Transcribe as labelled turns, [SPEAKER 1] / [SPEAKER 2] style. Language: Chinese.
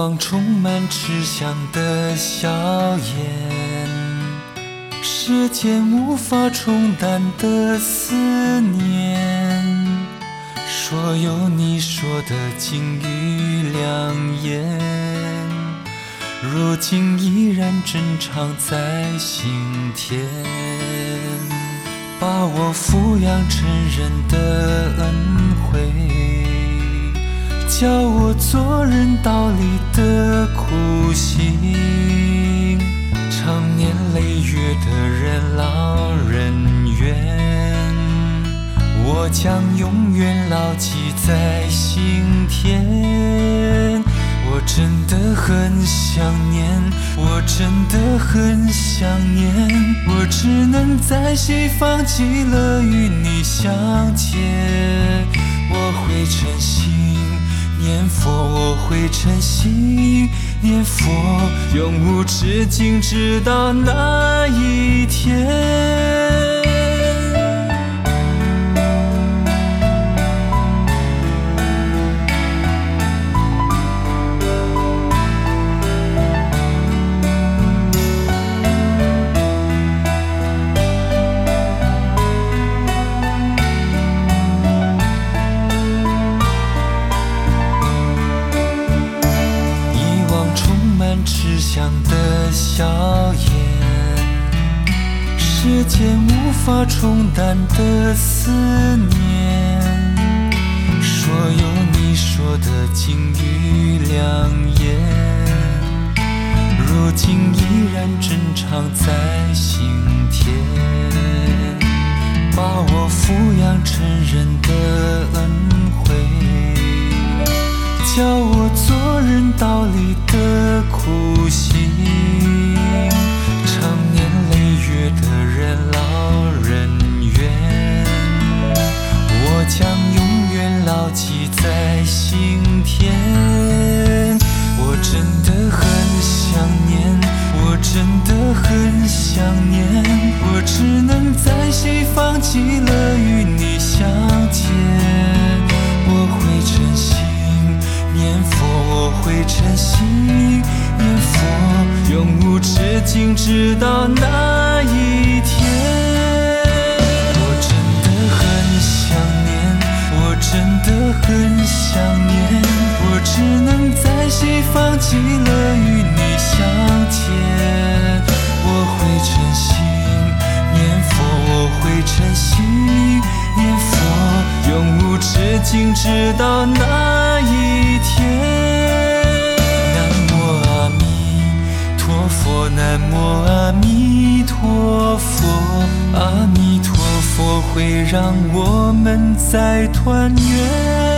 [SPEAKER 1] 往充满吃香的硝烟，世间无法冲淡的思念，说有你说的金玉良言，如今依然珍藏在心田，把我抚养成人的恩惠，教我做人道理的苦行，常年累月的任劳任怨，我将永远牢记在心田。我真的很想念，我真的很想念，我只能在西方极乐与你相见。我会诚心念佛，我会诚心念佛，永无止境，直到那一天。吃香的硝烟，世间无法冲淡的思念，说有你说的金玉良言，如今依然珍藏在心田，把我抚养成人的恩惠，教我做人道理的苦行，常年累月的任劳任怨，我将永远牢记在心田。我真的很想念，我真的很想念，我只能在西方极乐与你相见。我会诚心念佛，我会诚心念佛，永无止境，直到那一天。我真的很想念，我真的很想念，我只能在西方极乐与你相见。我会诚心念佛，我会诚心念佛，永无止境，直到那一天。南无阿弥陀佛，南无阿弥陀佛，阿弥陀佛会让我们再团圆。